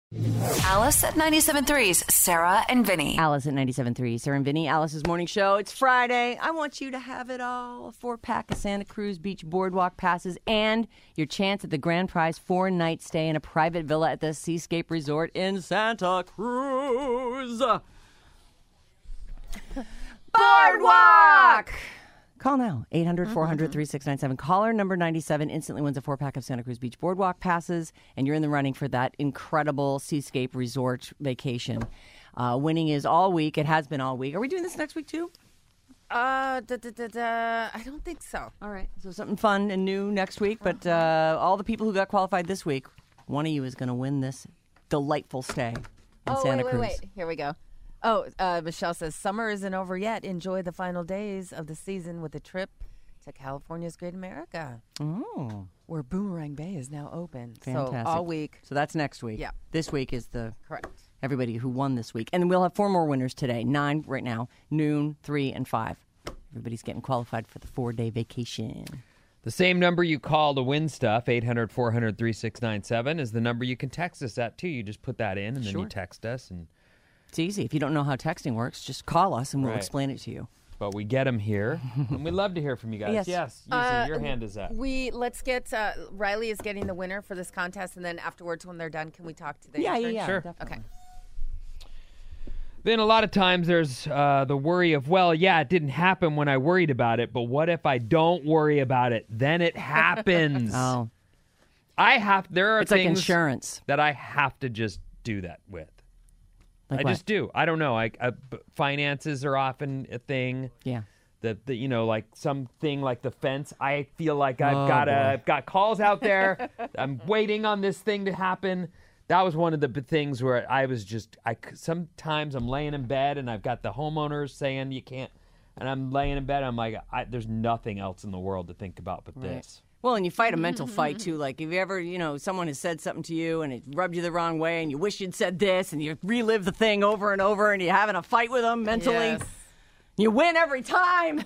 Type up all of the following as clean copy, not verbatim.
Alice at 97.3's Sarah and Vinny. Alice at 97.3, Sarah and Vinny, Alice's morning show. It's Friday. I want you to have it all. A 4-pack of Santa Cruz Beach Boardwalk passes and your chance at the grand prize 4-night stay in a private villa at the Seascape Resort in Santa Cruz. Boardwalk! Call now, 800-400-3697. Caller number 97 instantly wins a 4-pack of Santa Cruz Beach Boardwalk passes, and you're in the running for that incredible Seascape Resort vacation. Winning is all week. It has been all week. Are we doing this next week, too? I don't think so. All right. So something fun and new next week, but all the people who got qualified this week, one of you is going to win this delightful stay in Santa Cruz. Wait. Here we go. Oh, Michelle says, summer isn't over yet. Enjoy the final days of the season with a trip to California's Great America. Oh. Where Boomerang Bay is now open. Fantastic. So all week. So that's next week. Yeah. This week is the Correct. everybody who won this week. And we'll have 4 more winners today. 9 right now, noon, 3, and 5. Everybody's getting qualified for the 4-day vacation. The same number you call to win stuff, 800-400-3697, is the number you can text us at, too. You just put that in, and then you text us, and it's easy. If you don't know how texting works, just call us and we'll explain it to you. but we get them here, and we'd love to hear from you guys. Yes. Usually your hand is up. Let's get Riley is getting the winner for this contest, and then afterwards, when they're done, can we talk to the Yeah. Sure. Definitely. Okay. Then a lot of times there's the worry of, well, yeah, it didn't happen when I worried about it, but what if I don't worry about it? Then it happens. Oh, There are it's like things insurance. that I have to just do that with. Like I what? just do. I don't know. Finances are often a thing. Yeah. Like something like the fence. I feel like Oh, I've got calls out there. I'm waiting on this thing to happen. That was one of the things where I was sometimes I'm laying in bed and I've got the homeowners saying you can't, and I'm laying in bed. I'm like, there's nothing else in the world to think about but this. Well, and you fight a mental fight, too. Like, if you ever, someone has said something to you and it rubbed you the wrong way and you wish you'd said this and you relive the thing over and over and you're having a fight with them mentally. Yes. You win every time.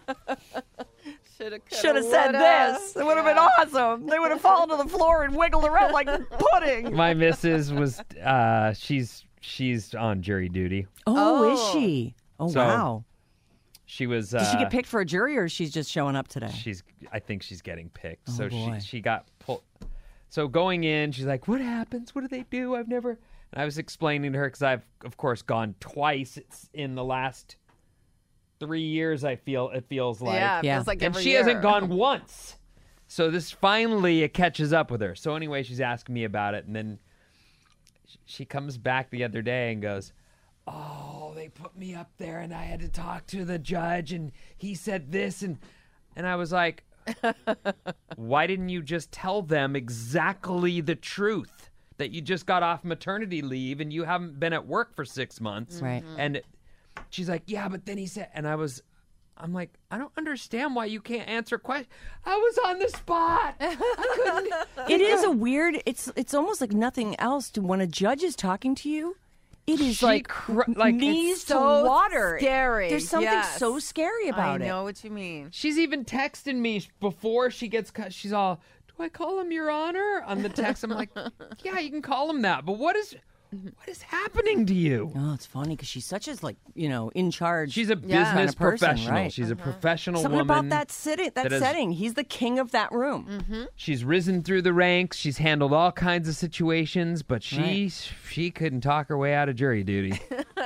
Should have said woulda. this. It would have been awesome. They would have fallen to the floor and wiggled around like pudding. My missus was she's on jury duty. Oh, is she? Oh, So, wow. She was. Did she get picked for a jury or she's just showing up today? I think she's getting picked. Oh, So boy. she got pulled. So going in, she's like, "What happens? What do they do? I've never." And I was explaining to her because I've of course gone twice in the last 3 years. It feels like. Yeah, it Yeah. feels like And every she year. hasn't gone once. So this finally it catches up with her. So anyway, she's asking me about it, and then she comes back the other day and goes, "Oh, they put me up there, and I had to talk to the judge, and he said this, and I was like, why didn't you just tell them exactly the truth? That you just got off maternity leave and you haven't been at work for 6 months." Right. And she's like, "Yeah, but then he said," and I'm like, I don't understand why you can't answer questions. I was on the spot. I couldn't. It is a weird, it's almost like nothing else when a judge is talking to you. It is like knees to so water. scary. There's something Yes. so scary about I it. know what you mean. She's even texting me before she gets cut. She's all, "Do I call him Your Honor?" on the text. I'm like, "Yeah, you can call him that, but what is happening to you?" Oh, it's funny because she's such as in charge. She's a kind business of person, professional. right? She's a professional Something woman. about that setting. He's the king of that room. She's risen through the ranks. She's handled all kinds of situations, but she couldn't talk her way out of jury duty.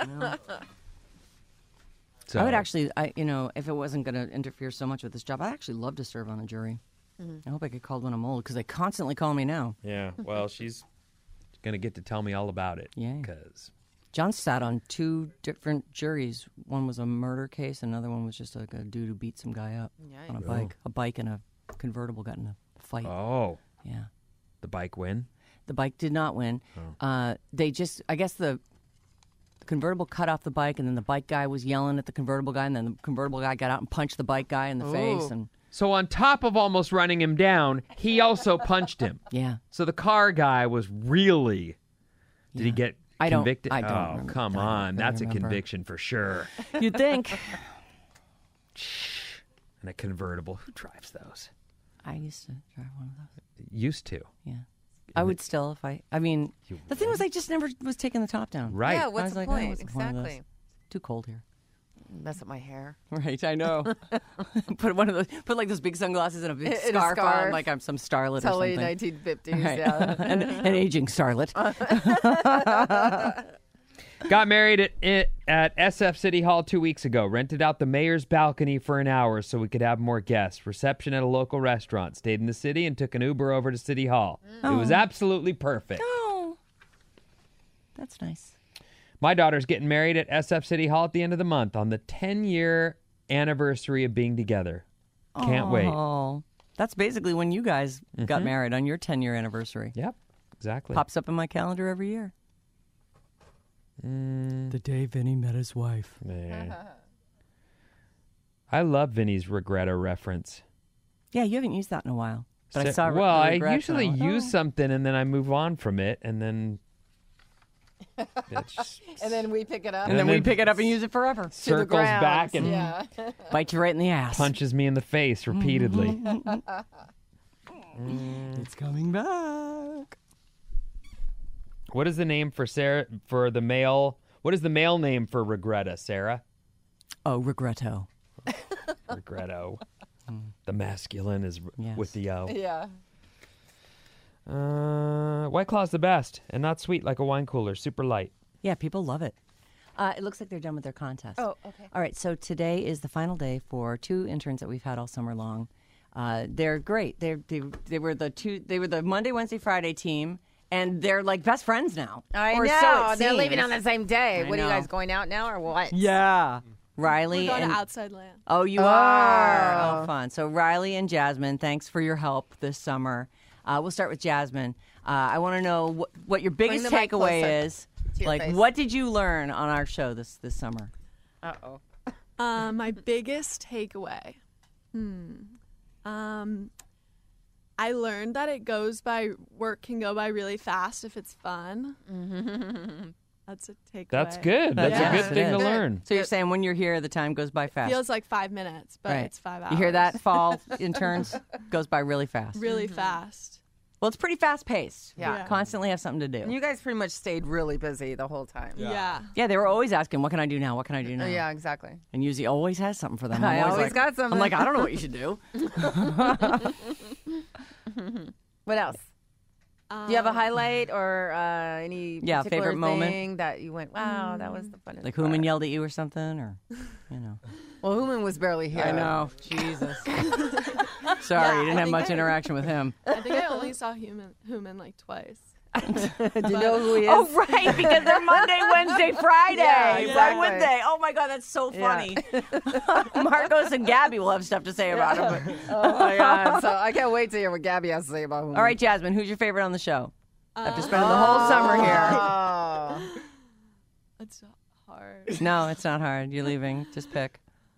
So, I would actually, if it wasn't going to interfere so much with this job, I'd actually love to serve on a jury. I hope I get called when I'm old because they constantly call me now. Yeah, well, she's going to get to tell me all about it. Yay. Because John sat on 2 different juries. One was a murder case. Another one was just like a dude who beat some guy up on a bike. A bike and a convertible got in a fight. Oh, Yeah. the bike win? The bike did not win. I guess the convertible cut off the bike, and then the bike guy was yelling at the convertible guy, and then the convertible guy got out and punched the bike guy in the face. And So on top of almost running him down, he also punched him. yeah. So the car guy was really... Did he get I don't convicted? remember. Come I don't on. really That's remember. a conviction for sure. You'd think. And a convertible. Who drives those? I used to drive one of those. Used to. Yeah. I would still if I mean, the thing was I just never was taking the top down. Right. Yeah, I what's was the like, point? what's the point of this? Exactly. Too cold here. Mess up my hair. Right, I know. Put like those big sunglasses and a big In a scarf on, scarf. like I'm some starlet Totally or something. 1950s. Right. Yeah. an aging starlet. Got married at SF City Hall 2 weeks ago. Rented out the mayor's balcony for an hour so we could have more guests. Reception at a local restaurant. Stayed in the city and took an Uber over to City Hall. It was absolutely perfect. Oh, that's nice. My daughter's getting married at SF City Hall at the end of the month on the 10-year anniversary of being together. Can't wait. Oh, that's basically when you guys got married, on your 10-year anniversary. Yep, exactly. Pops up in my calendar every year. The day Vinny met his wife. Man. I love Vinny's Regretto reference. Yeah, you haven't used that in a while. But I saw well, the I regrets and usually went, use something and then I move on from it, and then it's just And then we pick it up. and then we pick it up and use it forever. to the circles ground. back and Yeah. Bite you right in the ass. punches me in the face repeatedly. It's coming back. What is the name for Sarah for the male? What is the male name for Regretta, Sarah? Oh, regretto. Regretto. The masculine is Yes. with the O. Yeah. White Claw's the best and not sweet like a wine cooler. Super light. Yeah, people love it. It looks like they're done with their contest. Oh, okay. All right, so today is the final day for two interns that we've had all summer long. They're great. They were the Monday, Wednesday, Friday team, and they're like best friends now. I Or know. so it They're seems. leaving on the same day. I What are you know. guys going out now or what? Yeah. Riley We're going and to Outside Land. oh, you are. Oh, fun. So Riley and Jasmine, thanks for your help this summer. We'll start with Jasmine. I want to know what your biggest the mic takeaway closer is. to your Like, face. what did you learn on our show this summer? Uh-oh. My biggest takeaway. I learned that work can go by really fast if it's fun. That's a takeaway. That's good. That's Yeah. a Yes, good it thing to is. learn. So you're saying when you're here, the time goes by fast. Feels like 5 minutes, but Right. it's 5 hours. You hear that, fall interns? Goes by really fast. Really fast. Well, it's pretty fast paced. Yeah. Constantly have something to do. And you guys pretty much stayed really busy the whole time. Yeah. Yeah, they were always asking, what can I do now? What can I do now? Yeah, exactly. And Yuzi always has something for them. I I'm always like, got something. I'm like, I don't know what you should do. What else? Do you have a highlight or any Yeah, particular favorite moment? thing that you went, wow, that was the funnest Like part? Hooman yelled at you or something, or, you know. Well, Hooman was barely here. I know. Jesus. Sorry, you didn't have much interaction with him. I think I only saw Human like twice. Do you know who he is? Oh, right, because they're Monday, Wednesday, Friday. Yeah, Why exactly. would they? Oh, my God, that's so Yeah. funny. Marcos and Gabby will have stuff to say about him. but- Oh, my God. So I can't wait to hear what Gabby has to say about Hooman. All right, Jasmine, who's your favorite on the show? After spending the whole summer here. Oh. It's hard. No, it's not hard. You're leaving. Just pick.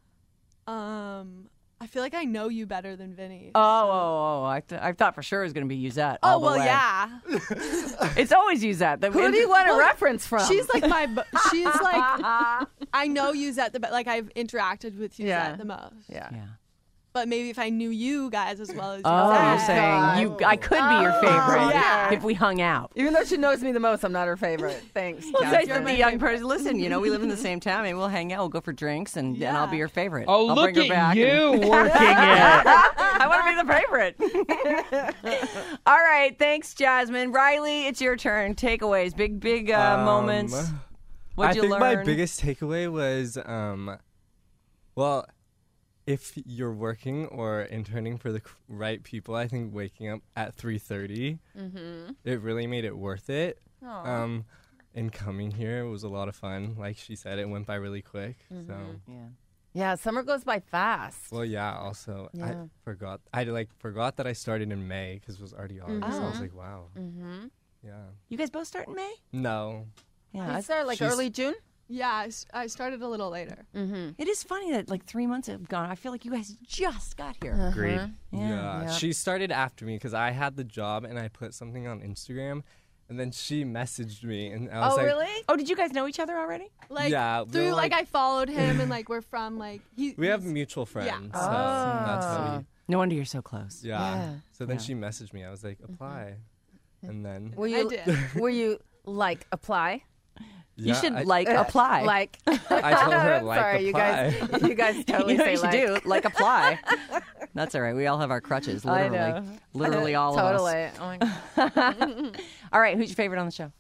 I feel like I know you better than Vinny. I thought for sure it was going to be Uzette. Oh, all the well, way. yeah. It's always Uzette. Who do you want a reference from? She's like she's like, I know Uzette like I've interacted with Uzette Yeah. the most. Yeah. Yeah. But maybe if I knew you guys as well as Oh, Uzette. you're saying I could be your favorite yeah. if we hung out. Even though she knows me the most, I'm not her favorite. Thanks. Well, Jasmine. it's nice that the young person. Listen, we live in the same town. Maybe we'll hang out. We'll go for drinks, and I'll be your favorite. Oh, I'll look bring her back at and- you working it. I want to be the favorite. All right, thanks, Jasmine. Riley, it's your turn. Takeaways, big moments. What'd I you think learn? my biggest takeaway was, well, if you're working or interning for the right people, I think waking up at 3:30, it really made it worth it. And coming here, it was a lot of fun. Like she said, it went by really quick. So, Yeah, summer goes by fast. well, yeah. Also, Yeah. I forgot that I started in May because it was already August. So I was like, wow. Yeah. You guys both start in May? No. Yeah, You start like She's- early June? Yeah, I started a little later. it is funny that like 3 months have gone. I feel like you guys just got here. Agreed. Yeah. She started after me because I had the job and I put something on Instagram, and then she messaged me, and I was Oh, like, really? Oh, did you guys know each other already? Like Yeah, we through were, like like- I followed him and like we're from like we have mutual friends. So that's how we. No wonder you're so close. Yeah. Yeah. So then she messaged me. I was like, apply. and then Were you? did. Were you like apply? You yeah, should I apply. Like. I told her like Sorry, apply. you guys totally you know say what you like. should do? Like apply. That's all right. We all have our crutches, I literally. know. Literally all of us. Totally. Oh my God. All right, who's your favorite on the show?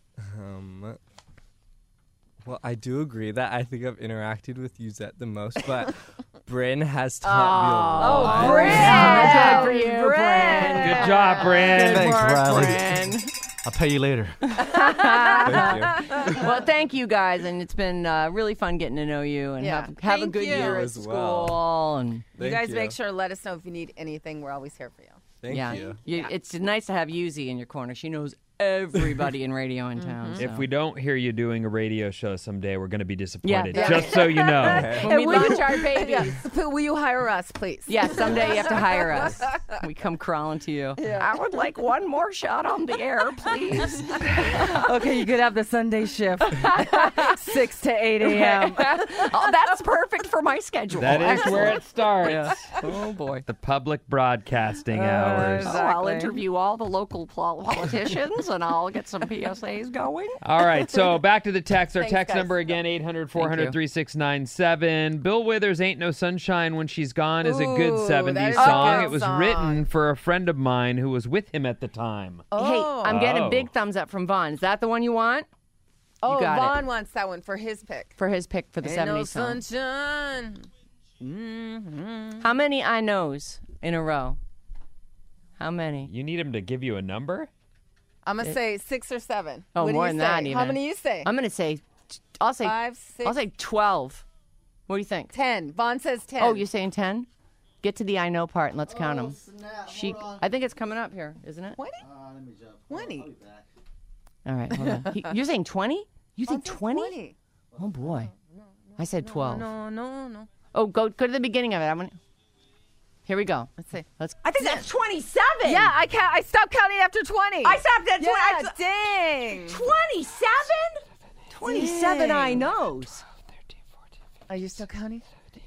Well, I do agree that I think I've interacted with Yuzette the most, but Bryn has taught me a lot. Good for you, Bryn. Good job, Bryn. Thanks, Work, Riley. Bryn. I'll pay you later. Thank you. Well, thank you guys, and it's been really fun getting to know you, and Yeah. have a Thank good you. year at As school. well. And You Thank guys make sure to let us know if you need anything. We're always here for you. Thank yeah, you. it's nice to have Yuzi in your corner. She knows everybody in radio in town. So. If we don't hear you doing a radio show someday, we're going to be disappointed. Yeah. Just so you know. when we launch our babies. Yeah. Will you hire us, please? Yeah, someday you have to hire us. We come crawling to you. I would like one more shot on the air, please. Okay, you could have the Sunday shift, 6 to 8 a.m. Oh, that's perfect for my schedule. That is where it starts. Yeah. Oh boy. The public broadcasting hours. Oh, I'll Exactly. interview all the local politicians and I'll get some PSAs going. All right, so back to the text. Our Thanks, text guys. number again, 800-400-3697. Thank Bill Withers' Ain't No Sunshine When She's Gone is a Ooh, good that 70s is a song. good It was song. written for a friend of mine who was with him at the time. Hey, I'm getting a Oh. big thumbs up from Vaughn. Is that the one you want? Oh, got it. Vaughn wants that one for his pick. For his pick for the Ain't 70s no song. sunshine. How many I knows in a row? How many? You need him to give you a number? I'm gonna say 6 or 7. Oh, What do more you than say? that How even. many you say? I'm gonna say, I'll say 5, 6, I'll say 12. What do you think? 10. Vaughn says 10. Oh, you're saying 10? Get to the I know part and let's count them. I think it's coming up here, isn't it? 20? 20. All right, hold on. You're saying 20? You think Vaughn says 20? Oh boy. I said 12. No. Oh, go to the beginning of it. Here we go. Let's see. I think that's 27. Yeah, I stopped counting after 20. I stopped at 20. Yeah, dang. 27? 27 I knows. Are you still counting?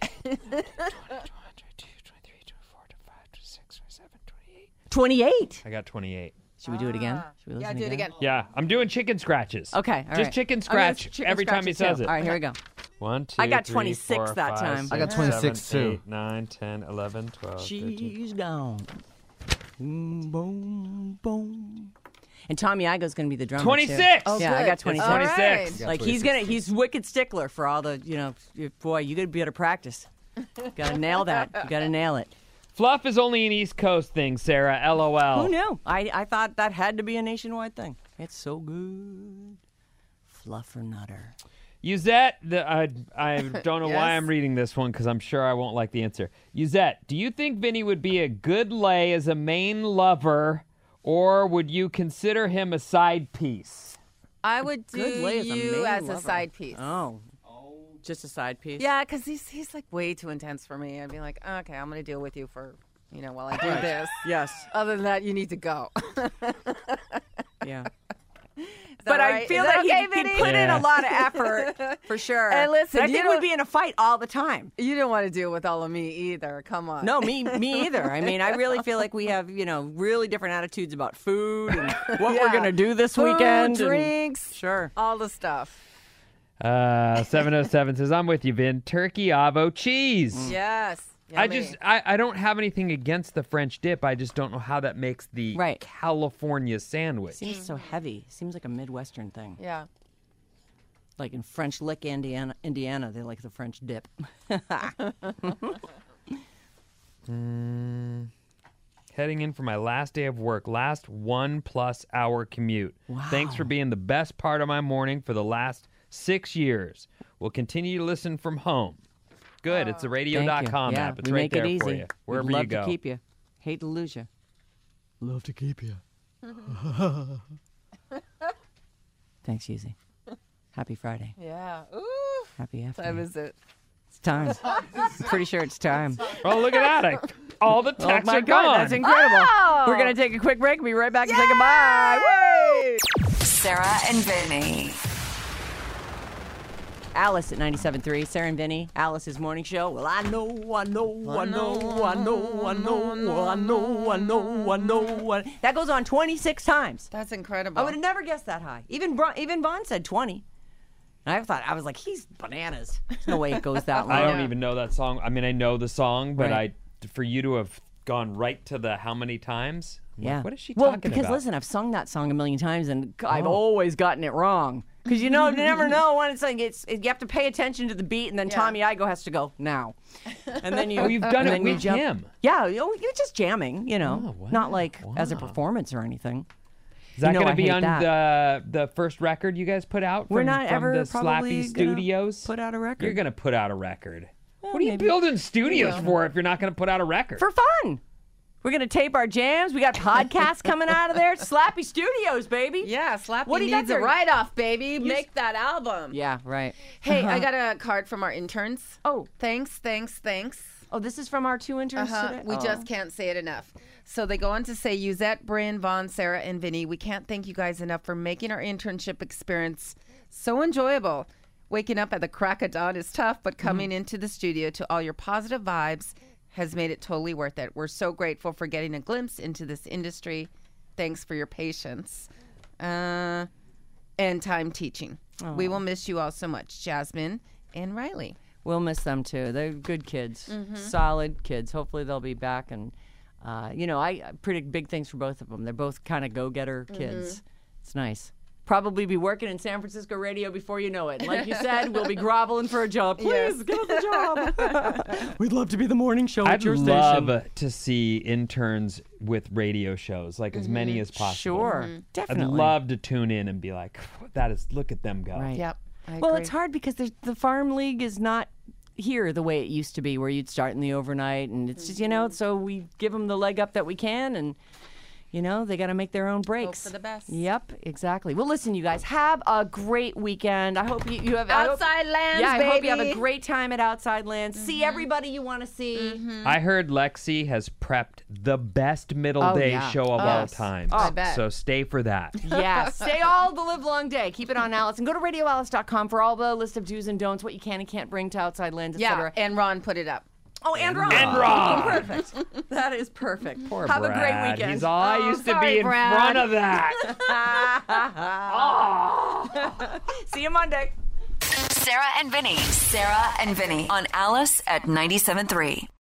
28. I got 28. Should we do it again? Should we Yeah, listen do it again. Yeah, I'm doing chicken scratches. Okay, all Just right. chicken I'm gonna scratch chicken every time he scratch it says too. it. All right, here we go. 1, 2, I got 3, 26 4, that 5, time. I got 6, 26 7, too. 8, 9, 10, 11, 12, 13. She's gone. Boom, boom, boom. And Tommy Igo's going to be the drummer. 26! Too. Yeah, I good. got 26. All 26. right. Like he's wicked stickler for all the, boy, you got to be able to practice. Got to nail that. You got to nail it. Fluff is only an East Coast thing, Sarah. LOL. Who knew? I thought that had to be a nationwide thing. It's so good. Fluffernutter. Yuzette, I don't know why Yes? I'm reading this one because I'm sure I won't like the answer. Yuzette, do you think Vinny would be a good lay as a main lover, or would you consider him a side piece? I would do Good lay as a you main as a lover. side piece. Oh. Just a side piece? Yeah, because he's like way too intense for me. I'd be like, okay, I'm going to deal with you for, while I do this. Yes. Other than that, you need to go. Yeah. But I feel that he put in Yeah. a lot of effort, for sure. And listen, But I you think don't- we'd be in a fight all the time. You don't want to deal with all of me either. Come on. No, me either. I mean, I really feel like we have, really different attitudes about food and what we're Yeah. going to do this Food, weekend. and- drinks, Sure. all the stuff. 707 says, I'm with you, Vin. Turkey, avo, cheese. Yes. I Yummy. just, I don't have anything against the French dip. I just don't know how that makes the Right. California sandwich. Seems so heavy. Seems like a Midwestern thing. Yeah. Like in French Lick, Indiana, they like the French dip. Heading in for my last day of work, last 1+ hour commute. Thanks for being the best part of my morning for the last 6 years. We'll continue to listen from home. Good. It's the radio.com Yeah, app. It's we right make there it easy. for you. Wherever We'd love you go. to keep you. Hate to lose you. Love to keep you. Thanks, Easy. Happy Friday. Yeah. Ooh. Happy after. Time is it? It's time. Pretty sure it's time. Oh, look at that. All the Oh texts my are God, gone. that's incredible. Oh! We're going to take a quick break and be right back and say goodbye. Woo! Sarah and Vinny. Alice at 97.3. Sarah and Vinny, Alice's morning show. Well, I know. That goes on 26 times. That's incredible. I would have never guessed that high. Even Vaughn said 20. And I was like, he's bananas. There's no way it goes that long. I don't even know that song. I mean, I know the song, but Right. for you to have gone right to the how many times? I'm like, Yeah. what is she well, talking because about? listen, I've sung that song a million times, and I've always gotten it wrong. Because you never know when it's like you have to pay attention to the beat, and then Tommy Igoe has to go now, and then you. Oh, you've done and it then you with jump. him. Yeah, you're just jamming, Oh, wow. not like as a Wow. performance or anything. Is that You know going I to be hate on that. the first record you guys put out? From, We're not from ever the probably Slappy gonna Studios. put out a record. You're going to put out a record. Well, what are you maybe. building studios for if you're not going to put out a record? For fun. We're gonna tape our jams. We got podcasts coming out of there. Slappy Studios, baby. Yeah, Slappy What do you got needs a there? write-off, baby. Make that album. Yeah, right. Hey, I got a card from our interns. Oh. Thanks. Oh, this is from our 2 interns today? We Oh. just can't say it enough. So they go on to say, Yuzette, Bryn, Vaughn, Sarah, and Vinny, we can't thank you guys enough for making our internship experience so enjoyable. Waking up at the crack of dawn is tough, but coming into the studio to all your positive vibes has made it totally worth it. We're so grateful for getting a glimpse into this industry. Thanks for your patience and time teaching. We will miss you all so much, Jasmine and Riley. We'll miss them too. They're good kids, solid kids. Hopefully they'll be back. And, I predict big things for both of them. They're both kind of go-getter kids. It's nice. Probably be working in San Francisco radio before you know it. And like you said, we'll be groveling for a job. Please, give us a job. We'd love to be the morning show I'd at your love station. to see interns with radio shows, like as many as possible. Sure, I'd definitely. love to tune in and be like, look at them go. Right. Yep. I Well, agree. it's hard because the farm league is not here the way it used to be, where you'd start in the overnight, and it's just so we give them the leg up that we can, and they got to make their own breaks. for the best. Yep, exactly. Well, listen, you guys, have a great weekend. I hope you have Outside Lands, Yeah, I hope you have a baby. great time at Outside Lands. See everybody you want to see. I heard Lexi has prepped the best middle Oh, day yeah. show of all Yes. time. I bet. So stay for that. Yes, stay all the live long day. Keep it on Alice, and go to radioalice.com for all the list of do's and don'ts, what you can and can't bring to Outside Lands, Yeah, etc. and Ron put it up. Oh, and Ron. And Ron. Perfect. That is perfect. Poor Have Brad. a great weekend. He's all I used to sorry, be in Brad. front of that. See you Monday. Sarah and Vinny on Alice at 97.3.